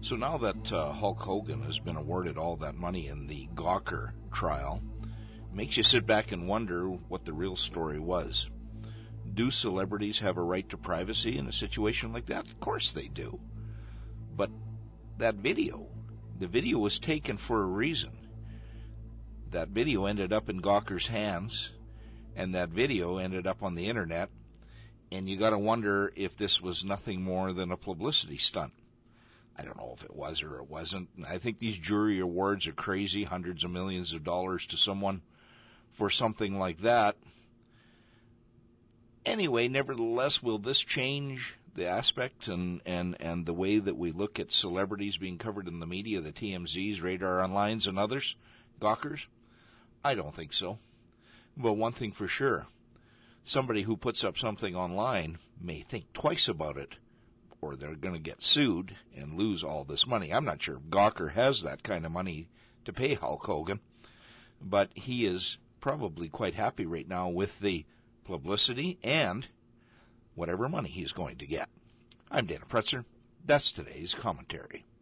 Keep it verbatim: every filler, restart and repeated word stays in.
So now that uh, Hulk Hogan has been awarded all that money in the Gawker trial, it makes you sit back and wonder what the real story was. Do celebrities have a right to privacy in a situation like that? Of course they do. But that video, the video was taken for a reason. That video ended up in Gawker's hands, and that video ended up on the internet, and you got to wonder if this was nothing more than a publicity stunt. I don't know if it was or it wasn't. I think these jury awards are crazy, hundreds of millions of dollars to someone for something like that. Anyway, nevertheless, will this change the aspect and, and, and the way that we look at celebrities being covered in the media, the T M Zs, Radar Onlines, and others, Gawkers? I don't think so. But one thing for sure, somebody who puts up something online may think twice about it, or they're going to get sued and lose all this money. I'm not sure if Gawker has that kind of money to pay Hulk Hogan, but he is probably quite happy right now with the publicity and whatever money he's going to get. I'm Dana Pretzer. That's today's commentary.